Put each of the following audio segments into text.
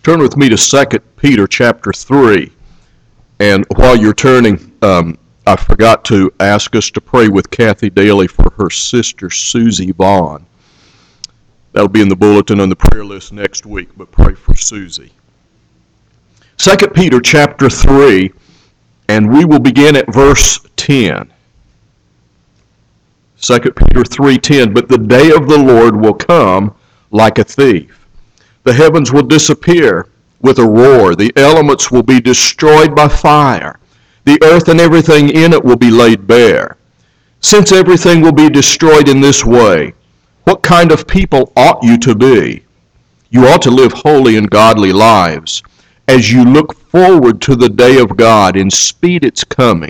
Turn with me to 2 Peter chapter 3. And while you're turning, I forgot to ask us to pray with Kathy Daly for her sister Susie Vaughn. That'll be in the bulletin on the prayer list next week, but pray for Susie. 2 Peter chapter 3, and we will begin at verse 10. 2 Peter 3:10, but the day of the Lord will come like a thief. The heavens will disappear with a roar. The elements will be destroyed by fire. The earth and everything in it will be laid bare. Since everything will be destroyed in this way, what kind of people ought you to be? You ought to live holy and godly lives as you look forward to the day of God and speed its coming.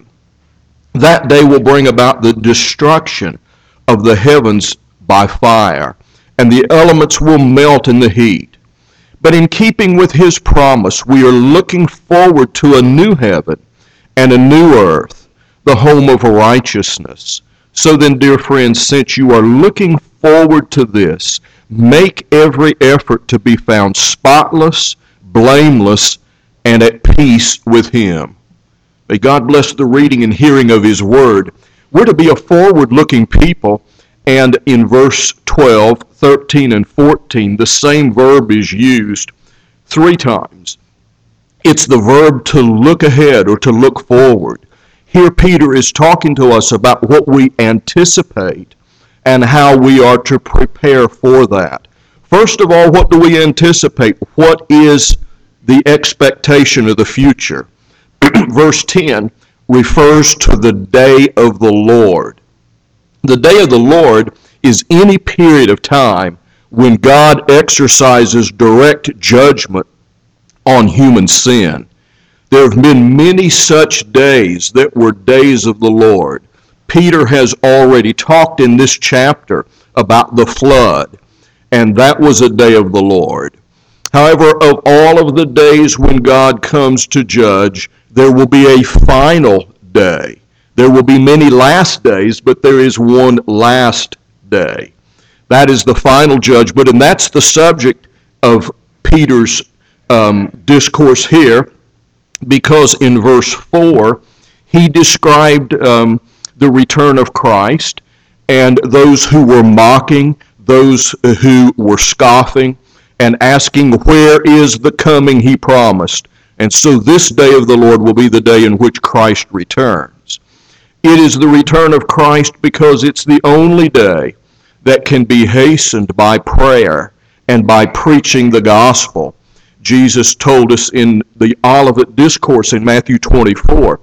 That day will bring about the destruction of the heavens by fire, and the elements will melt in the heat. But in keeping with his promise, we are looking forward to a new heaven and a new earth, the home of righteousness. So then, dear friends, since you are looking forward to this, make every effort to be found spotless, blameless, and at peace with him. May God bless the reading and hearing of his word. We're to be a forward-looking people, and in verse 12, 13, and 14, the same verb is used 3 times. It's the verb to look ahead or to look forward. Here Peter is talking to us about what we anticipate and how we are to prepare for that. First of all, what do we anticipate? What is the expectation of the future? Verse 10 refers to the day of the Lord. The day of the Lord is any period of time when God exercises direct judgment on human sin. There have been many such days that were days of the Lord. Peter has already talked in this chapter about the flood, and that was a day of the Lord. However, of all of the days when God comes to judge, there will be a final day. There will be many last days, but there is one last day. That is the final judgment, and that's the subject of Peter's discourse here, because in verse 4, he described the return of Christ and those who were mocking, those who were scoffing, and asking, where is the coming he promised? And so this day of the Lord will be the day in which Christ returns. It is the return of Christ because it's the only day that can be hastened by prayer and by preaching the gospel. Jesus told us in the Olivet Discourse in Matthew 24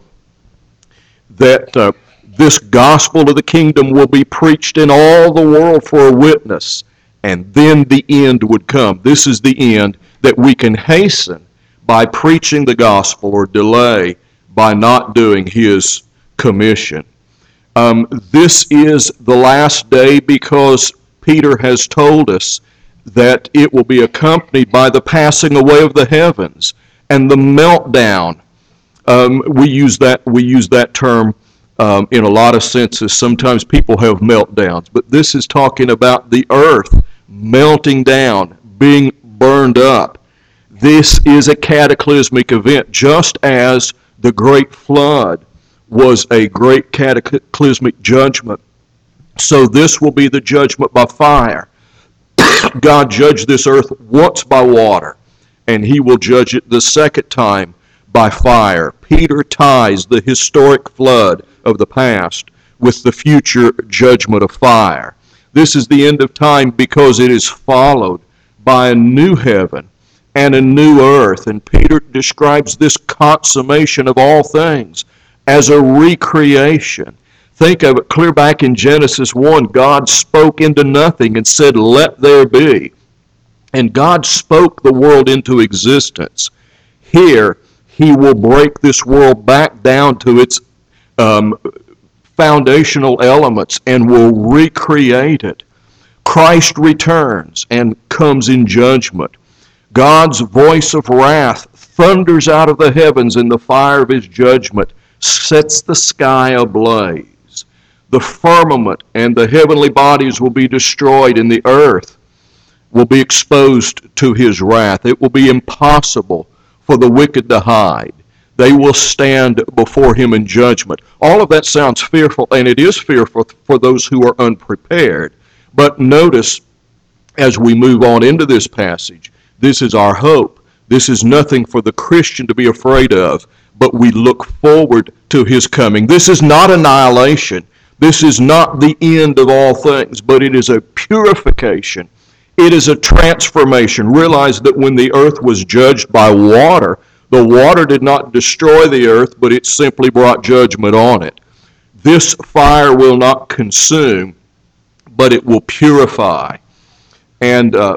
that this gospel of the kingdom will be preached in all the world for a witness, and then the end would come. This is the end that we can hasten by preaching the gospel or delay by not doing his commission. This is the last day because Peter has told us that it will be accompanied by the passing away of the heavens and the meltdown. We use that term in a lot of senses. Sometimes people have meltdowns, but this is talking about the earth melting down, being burned up. This is a cataclysmic event, just as the great flood was a great cataclysmic judgment. So this will be the judgment by fire. God judged this earth once by water, and he will judge it the second time by fire. Peter ties the historic flood of the past with the future judgment of fire. This is the end of time because it is followed by a new heaven and a new earth. And Peter describes this consummation of all things as a recreation. Think of it clear back in Genesis 1. God spoke into nothing and said, let there be. And God spoke the world into existence. Here, he will break this world back down to its foundational elements and will recreate it. Christ returns and comes in judgment. God's voice of wrath thunders out of the heavens, and the fire of his judgment sets the sky ablaze. The firmament and the heavenly bodies will be destroyed, and the earth will be exposed to his wrath. It will be impossible for the wicked to hide. They will stand before him in judgment. All of that sounds fearful, and it is fearful for those who are unprepared. But notice, as we move on into this passage, this is our hope. This is nothing for the Christian to be afraid of, but we look forward to his coming. This is not annihilation. This is not the end of all things, but it is a purification. It is a transformation. Realize that when the earth was judged by water, the water did not destroy the earth, but it simply brought judgment on it. This fire will not consume, but it will purify. And the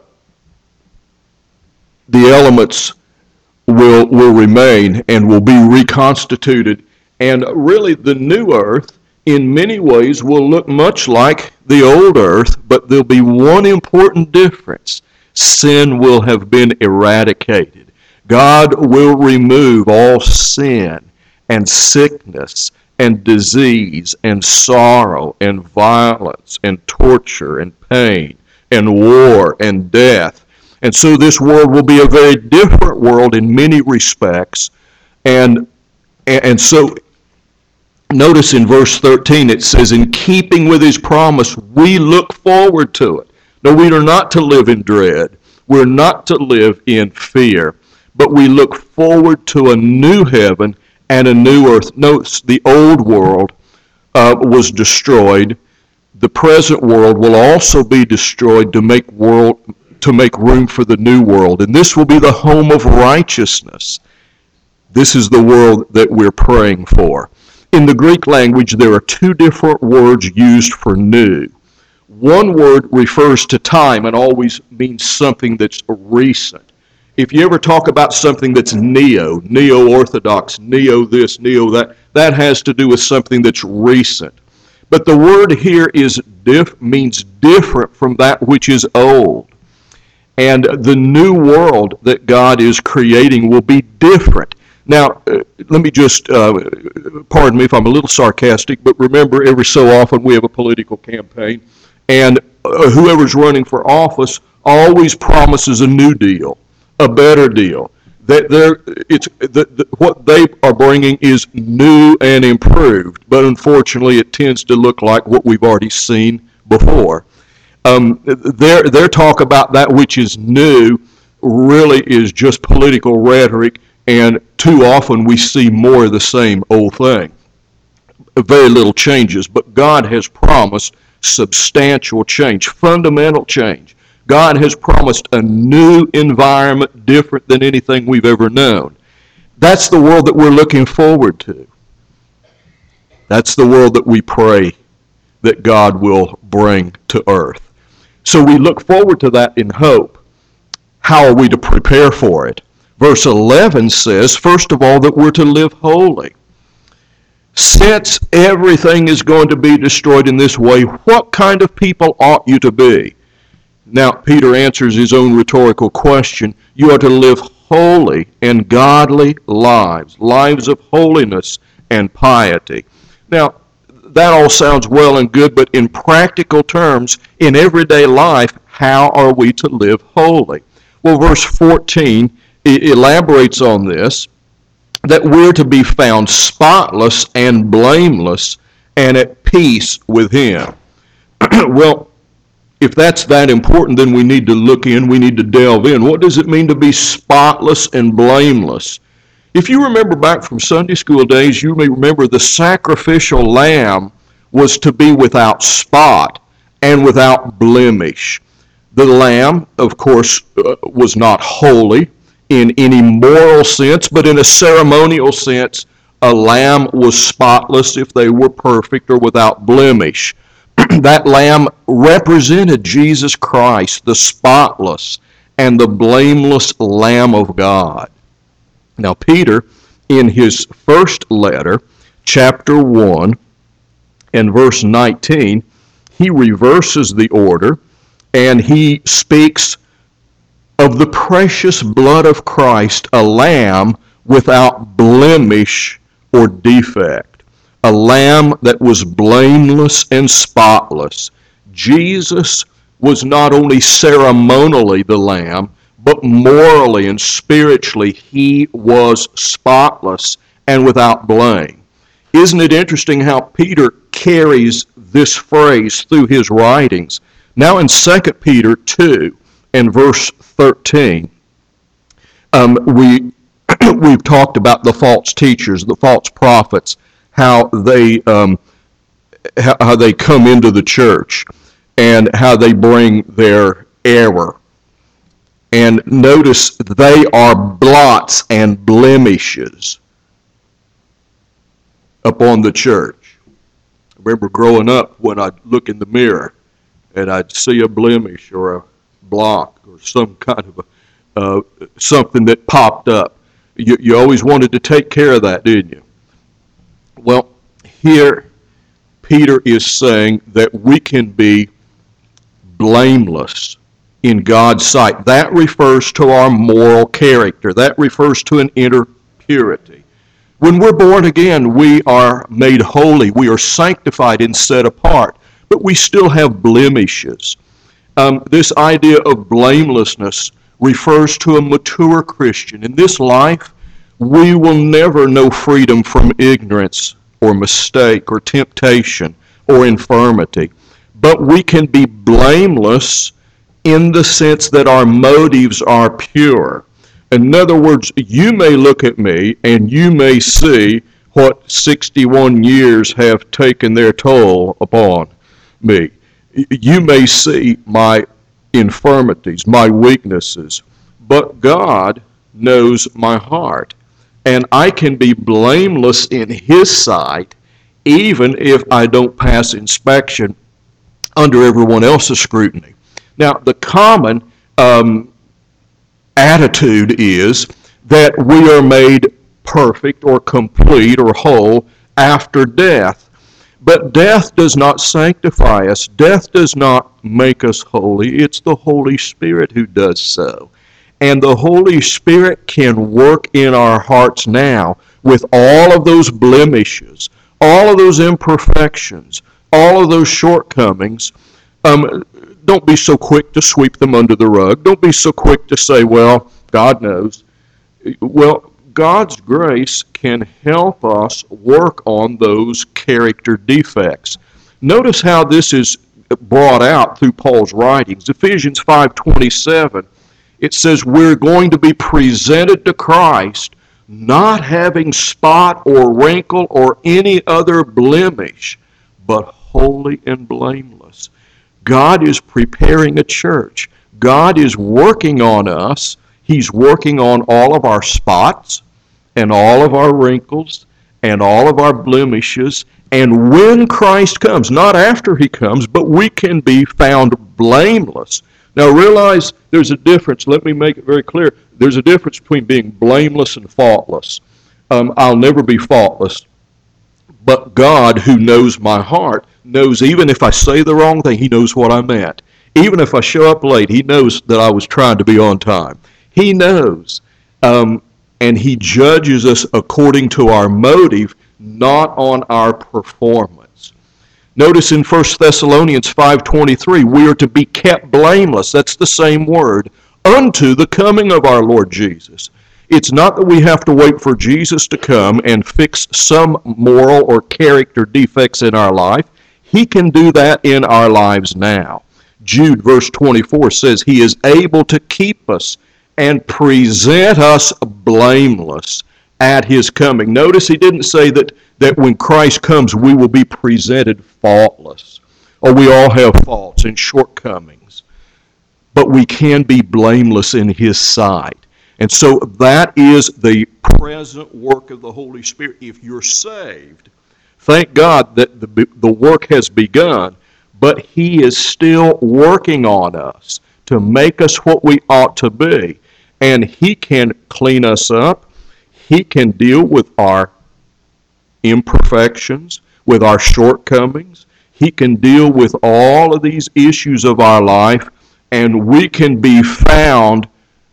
elements will remain and will be reconstituted. And really the new earth, in many ways, will look much like the old earth, but there'll be one important difference. Sin will have been eradicated. God will remove all sin and sickness and disease and sorrow and violence and torture and pain and war and death. And so this world will be a very different world in many respects. And so notice in verse 13 it says, in keeping with his promise, we look forward to it. No, we are not to live in dread. We're not to live in fear. But we look forward to a new heaven and a new earth. Notice the old world was destroyed. The present world will also be destroyed to make room for the new world. And this will be the home of righteousness. This is the world that we're praying for. In the Greek language, there are two different words used for new. One word refers to time and always means something that's recent. If you ever talk about something that's neo-orthodox, neo this, neo that, that has to do with something that's recent. But the word here means different from that which is old. And the new world that God is creating will be different. Now, let me just, pardon me if I'm a little sarcastic, but remember every so often we have a political campaign, and whoever's running for office always promises a new deal, a better deal. What they are bringing is new and improved, but unfortunately it tends to look like what we've already seen before. Their talk about that which is new really is just political rhetoric, and too often we see more of the same old thing. Very little changes, but God has promised substantial change, fundamental change. God has promised a new environment different than anything we've ever known. That's the world that we're looking forward to. That's the world that we pray that God will bring to earth. So we look forward to that in hope. How are we to prepare for it? Verse 11 says, first of all, that we're to live holy. Since everything is going to be destroyed in this way, what kind of people ought you to be? Now, Peter answers his own rhetorical question. You are to live holy and godly lives, lives of holiness and piety. Now, that all sounds well and good, but in practical terms, in everyday life, how are we to live holy? Well, verse 14 elaborates on this, that we're to be found spotless and blameless and at peace with him. Well, if that's that important, then we need to look in, we need to delve in. What does it mean to be spotless and blameless? If you remember back from Sunday school days, you may remember the sacrificial lamb was to be without spot and without blemish. The lamb, of course, was not holy in any moral sense, but in a ceremonial sense, a lamb was spotless if they were perfect or without blemish. That lamb represented Jesus Christ, the spotless and the blameless Lamb of God. Now, Peter, in his first letter, chapter 1 and verse 19, he reverses the order and he speaks of the precious blood of Christ, a lamb without blemish or defect. A lamb that was blameless and spotless. Jesus was not only ceremonially the Lamb, but morally and spiritually he was spotless and without blame. Isn't it interesting how Peter carries this phrase through his writings? Now in 2 Peter 2 and verse 13, we've talked about the false teachers, the false prophets, how they come into the church and how they bring their error. And notice they are blots and blemishes upon the church. I remember growing up when I'd look in the mirror and I'd see a blemish or a block or some kind of something that popped up. You always wanted to take care of that, didn't you? Well, here Peter is saying that we can be blameless in God's sight. That refers to our moral character. That refers to an inner purity. When we're born again, we are made holy. We are sanctified and set apart. But we still have blemishes. This idea of blamelessness refers to a mature Christian. In this life, we will never know freedom from ignorance or mistake or temptation or infirmity. But we can be blameless in the sense that our motives are pure. In other words, you may look at me and you may see what 61 years have taken their toll upon me. You may see my infirmities, my weaknesses, but God knows my heart. And I can be blameless in His sight even if I don't pass inspection under everyone else's scrutiny. Now, the common attitude is that we are made perfect or complete or whole after death. But death does not sanctify us. Death does not make us holy. It's the Holy Spirit who does so. And the Holy Spirit can work in our hearts now with all of those blemishes, all of those imperfections, all of those shortcomings. Don't be so quick to sweep them under the rug. Don't be so quick to say, well, God knows. Well, God's grace can help us work on those character defects. Notice how this is brought out through Paul's writings. Ephesians 5:27, it says we're going to be presented to Christ not having spot or wrinkle or any other blemish, but holy and blameless. God is preparing a church. God is working on us. He's working on all of our spots and all of our wrinkles and all of our blemishes. And when Christ comes, not after He comes, but we can be found blameless. Now realize there's a difference. Let me make it very clear. There's a difference between being blameless and faultless. I'll never be faultless. But God, who knows my heart, knows even if I say the wrong thing, He knows what I meant. Even if I show up late, He knows that I was trying to be on time. He knows. And He judges us according to our motive, not on our performance. Notice in 1 Thessalonians 5:23, we are to be kept blameless. That's the same word. Unto the coming of our Lord Jesus. It's not that we have to wait for Jesus to come and fix some moral or character defects in our life. He can do that in our lives now. Jude verse 24 says He is able to keep us and present us blameless at His coming. Notice He didn't say that when Christ comes we will be presented faultless. Or we all have faults and shortcomings. But we can be blameless in His sight. And so that is the present work of the Holy Spirit. If you're saved, thank God that the work has begun, but He is still working on us to make us what we ought to be. And He can clean us up. He can deal with our imperfections, with our shortcomings. He can deal with all of these issues of our life, and we can be found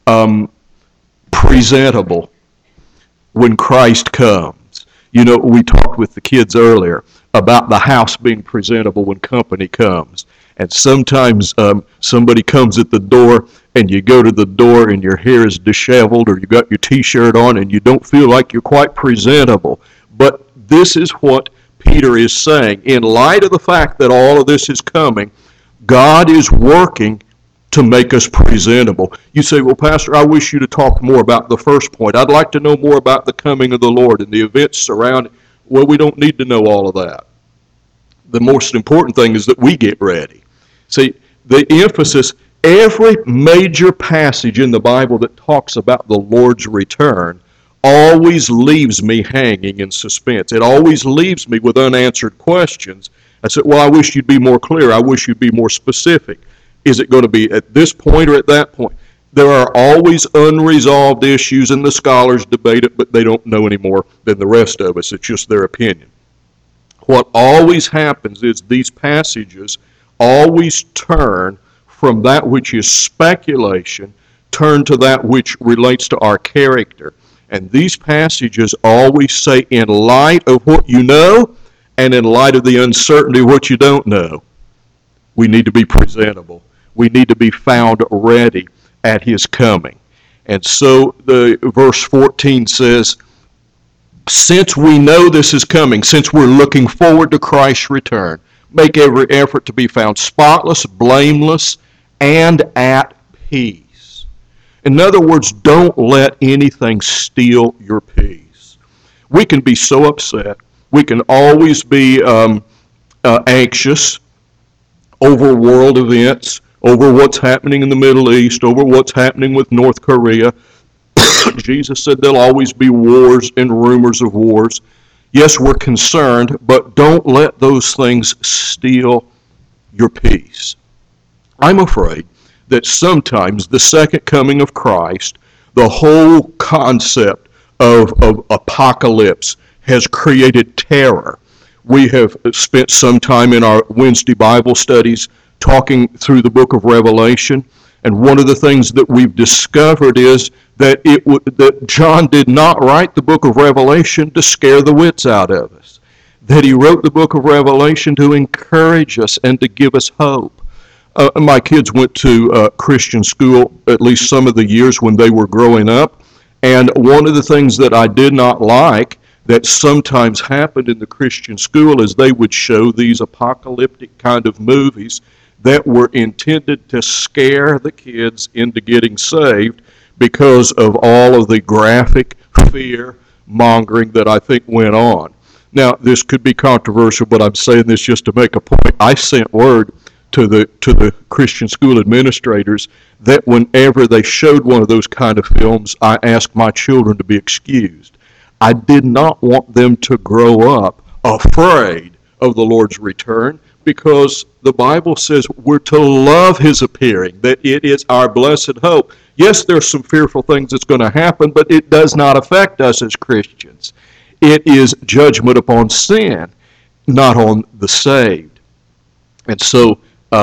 presentable when Christ comes. You know, we talked with the kids earlier about the house being presentable when company comes. And sometimes somebody comes at the door, and you go to the door and your hair is disheveled, or you got your t-shirt on and you don't feel like you're quite presentable. But this is what Peter is saying. In light of the fact that all of this is coming, God is working to make us presentable. You say, well, Pastor, I wish you to talk more about the first point. I'd like to know more about the coming of the Lord and the events surrounding. Well, we don't need to know all of that. The most important thing is that we get ready. See, the emphasis, every major passage in the Bible that talks about the Lord's return always leaves me hanging in suspense. It always leaves me with unanswered questions. I said, well, I wish you'd be more clear. I wish you'd be more specific. Is it going to be at this point or at that point? There are always unresolved issues, and the scholars debate it, but they don't know any more than the rest of us. It's just their opinion. What always happens is these passages always turn from that which is speculation, turn to that which relates to our character. And these passages always say, in light of what you know, and in light of the uncertainty of what you don't know, we need to be presentable. We need to be found ready at his coming. And so the verse 14 says, since we know this is coming, since we're looking forward to Christ's return, make every effort to be found spotless, blameless, and at peace. In other words, don't let anything steal your peace. We can be so upset. We can always be anxious over world events, over what's happening in the Middle East, over what's happening with North Korea. Jesus said there'll always be wars and rumors of wars. Yes, we're concerned, but don't let those things steal your peace. I'm afraid that sometimes the second coming of Christ, the whole concept of apocalypse has created terror. We have spent some time in our Wednesday Bible studies talking through the book of Revelation, and one of the things that we've discovered is that that John did not write the book of Revelation to scare the wits out of us, that he wrote the book of Revelation to encourage us and to give us hope. My kids went to Christian school at least some of the years when they were growing up, and one of the things that I did not like that sometimes happened in the Christian school is they would show these apocalyptic kind of movies that were intended to scare the kids into getting saved because of all of the graphic fear mongering that I think went on. Now, this could be controversial, but I'm saying this just to make a point. I sent word to the Christian school administrators that whenever they showed one of those kind of films, I asked my children to be excused. I did not want them to grow up afraid of the Lord's return, because the Bible says we're to love his appearing, that it is our blessed hope. Yes, there's some fearful things that's going to happen, but it does not affect us as Christians. It is judgment upon sin, not on the saved. And so,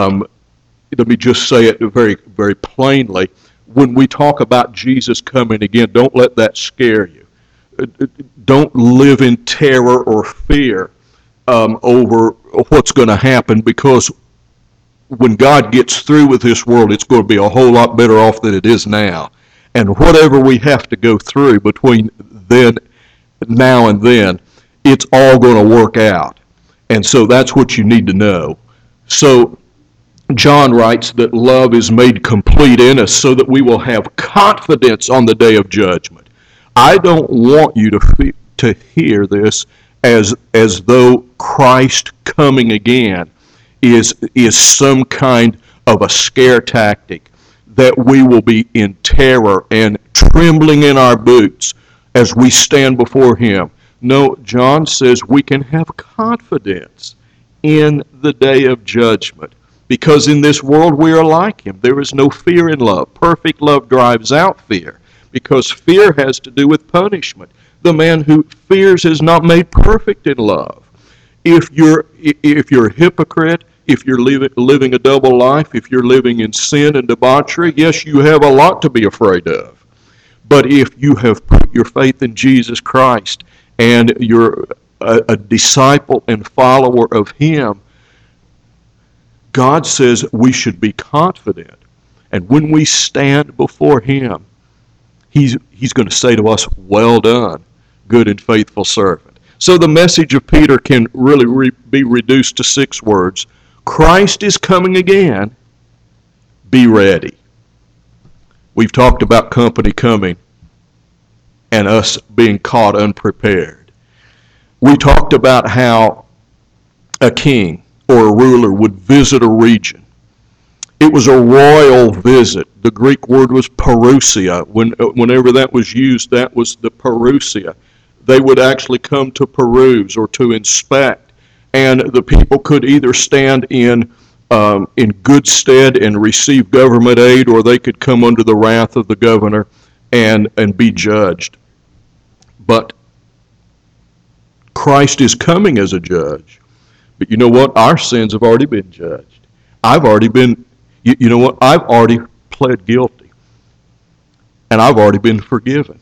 let me just say it very, very plainly. When we talk about Jesus coming again, don't let that scare you. Don't live in terror or fear over what's going to happen, because when God gets through with this world, it's going to be a whole lot better off than it is now. And whatever we have to go through between now and then, it's all going to work out. And so that's what you need to know. So John writes that love is made complete in us so that we will have confidence on the day of judgment. I don't want you to hear this as though Christ coming again is some kind of a scare tactic, that we will be in terror and trembling in our boots as we stand before him. No, John says we can have confidence in the day of judgment, because in this world we are like him. There is no fear in love. Perfect love drives out fear, because fear has to do with punishment. The man who fears is not made perfect in love. If you're a hypocrite, if you're living a double life, if you're living in sin and debauchery, yes, you have a lot to be afraid of. But if you have put your faith in Jesus Christ and you're a disciple and follower of him, God says we should be confident. And when we stand before Him, He's going to say to us, well done, good and faithful servant. So the message of Peter can really be reduced to 6 words. Christ is coming again. Be ready. We've talked about company coming and us being caught unprepared. We talked about how a king or a ruler would visit a region. It was a royal visit. The Greek word was parousia. Whenever that was used, that was the parousia. They would actually come to peruse or to inspect, and the people could either stand in good stead and receive government aid, or they could come under the wrath of the governor and be judged. But Christ is coming as a judge. But you know what? Our sins have already been judged. I've already been, you know what? I've already pled guilty. And I've already been forgiven.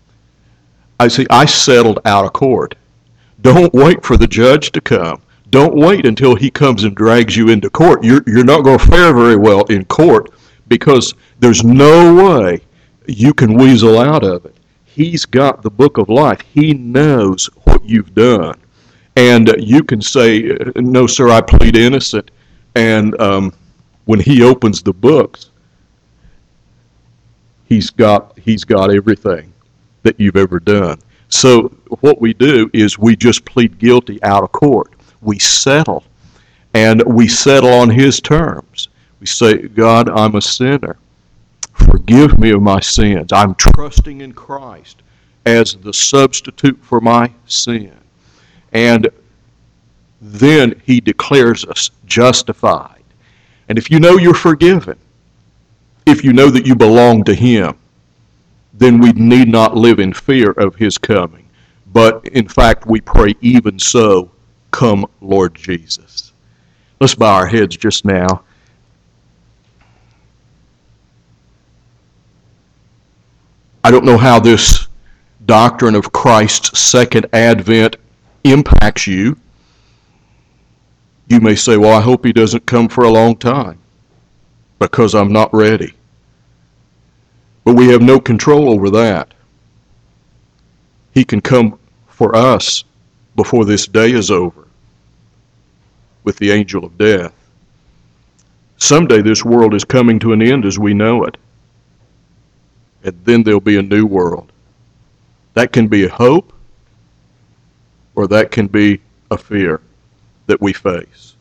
I settled out of court. Don't wait for the judge to come. Don't wait until he comes and drags you into court. You're not going to fare very well in court because there's no way you can weasel out of it. He's got the book of life. He knows what you've done. And you can say, no, sir, I plead innocent. And when he opens the books, he's got everything that you've ever done. So what we do is we just plead guilty out of court. We settle, and we settle on His terms. We say, God, I'm a sinner. Forgive me of my sins. I'm trusting in Christ as the substitute for my sin. And then He declares us justified. And if you know you're forgiven, if you know that you belong to Him, then we need not live in fear of His coming. But in fact, we pray, even so, come Lord Jesus. Let's bow our heads just now. I don't know how this doctrine of Christ's second advent impacts you. You may say, well, I hope He doesn't come for a long time because I'm not ready. But we have no control over that. He can come for us before this day is over with the angel of death. Someday this world is coming to an end as we know it. And then there'll be a new world. That can be a hope, or that can be a fear that we face.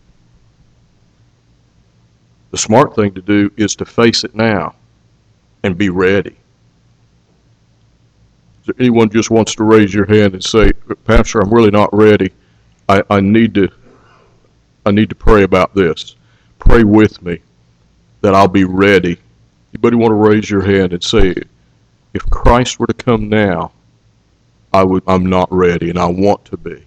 The smart thing to do is to face it now and be ready. Is there anyone just wants to raise your hand and say, Pastor, I'm really not ready. I need to pray about this. Pray with me that I'll be ready. Anybody want to raise your hand and say, if Christ were to come now, I'm not ready and I want to be.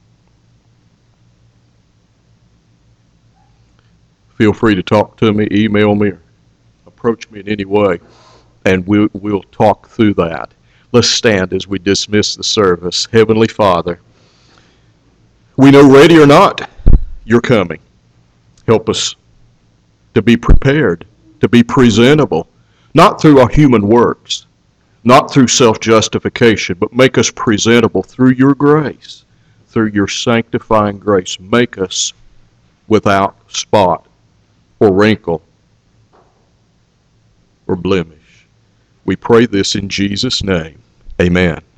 Feel free to talk to me, email me, or approach me in any way, and we'll talk through that. Let's stand as we dismiss the service. Heavenly Father, we know, ready or not, You're coming. Help us to be prepared, to be presentable, not through our human works, not through self-justification, but make us presentable through Your grace, through Your sanctifying grace. Make us without spot or wrinkle or blemish. We pray this in Jesus' name. Amen.